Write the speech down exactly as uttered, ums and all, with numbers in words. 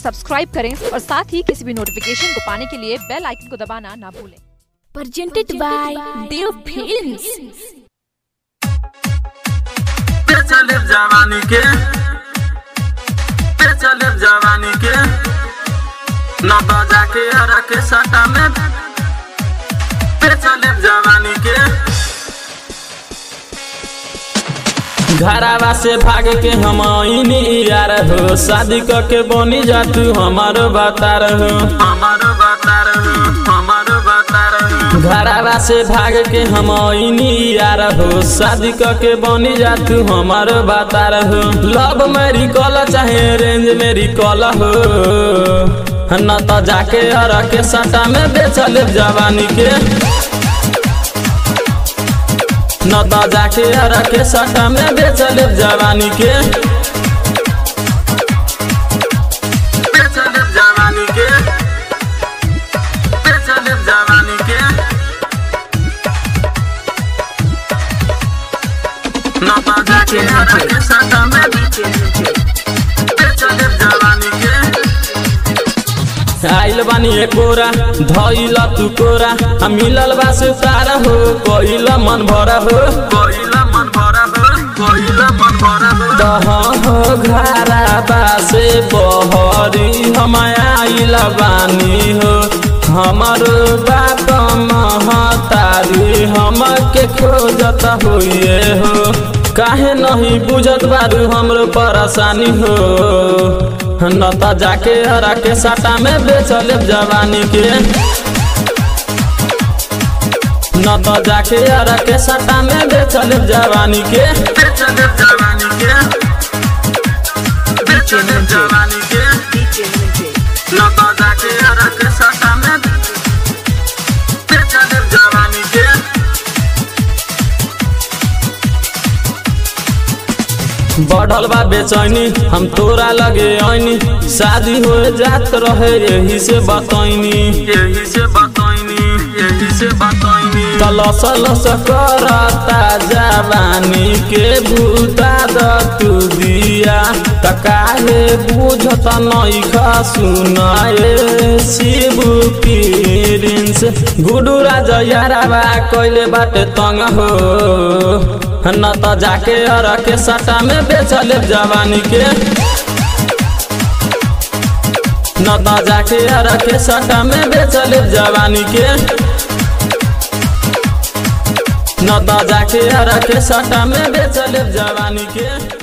Subscribe करें और साथ ही किसी भी नोटिफिकेशन को पाने के लिए बेल आइकन को दबाना ना भूलें। Presented by Dev Films। चले जवानी के चले जवानी के न बजा के हरा के सटा में चले जवानी के घरावा से भाग के हम यार हो शादी करके बनी जा तू हमारो बता रहो हमारो बता रहो हमारो बता रहो घरावा से भाग के हम यार हो शादी करके बनी जा तू हमारो बता रहो लव मेरी कॉल चाहे रेंज मेरी कॉल हो न तो जाके हर के सटा में बेचल जवानी के न तो जाके हर के सटा में बेचल जवानी के बेचल जवानी के बेचल जवानी के न तो जाके हर के सटा में बेचल जवानी के आइल बानी एकोरा धइला तू कोरा हम मिलल बा सुतार हो कोइला मन भरा हो कोइला मन भरा हो कोइला मन भरा हो दह हो घरा बा से बहरी हम आइल बानी हो हमारो बाप महतारी हम के खोजत होइए हो काहे नहीं बुझत बारू हमरो परेशानी हो न तो जाके हरा के सटा में बेचल जवानी के न तो जाके हरा के सटा में बेचल जवानी के बेचल जवानी के बेचल जवानी के न तो जाके हरा के सटा में बेचल जवानी के बढ़ल बा बेचैनी हम तोरा लगे आईनी शादी हो जात रहे यही से बतैनी यही से बतैनी यही से बतैनी तलस लस करता जवानी के भूता द तू दिया त काहे बुझत नहीं खा सुनाए शिव प्रिंस गुडू राजा यारावा कइले बाटे तंग हो न तो जाके हर के सटा में बेचल जवानी के न तो जाके हर के सटा में बेचल जवानी के न तो जाके हर के सटा में बेचल जवानी के।